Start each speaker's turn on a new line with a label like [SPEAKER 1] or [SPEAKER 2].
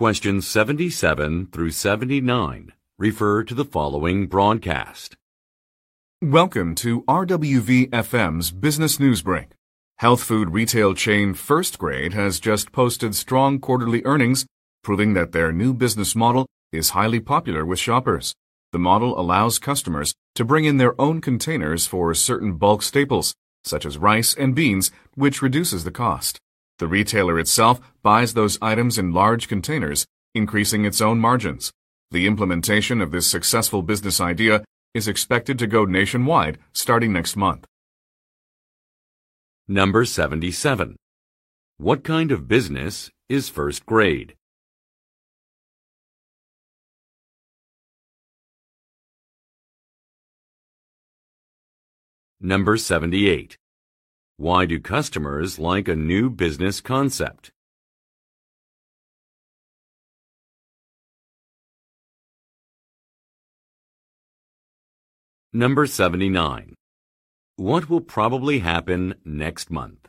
[SPEAKER 1] Questions 77 through 79 refer to the following broadcast.
[SPEAKER 2] Welcome to RWV-FM's Business Newsbreak. Health food retail chain First Grade has just posted strong quarterly earnings, proving that their new business model is highly popular with shoppers. The model allows customers to bring in their own containers for certain bulk staples, such as rice and beans, which reduces the cost. The retailer itself buys those items in large containers, increasing its own margins. The implementation of this successful business idea is expected to go nationwide starting next month.
[SPEAKER 1] Number 77. What kind of business is First Grade? Number 78. Why do customers like a new business concept? Number 79. What will probably happen next month?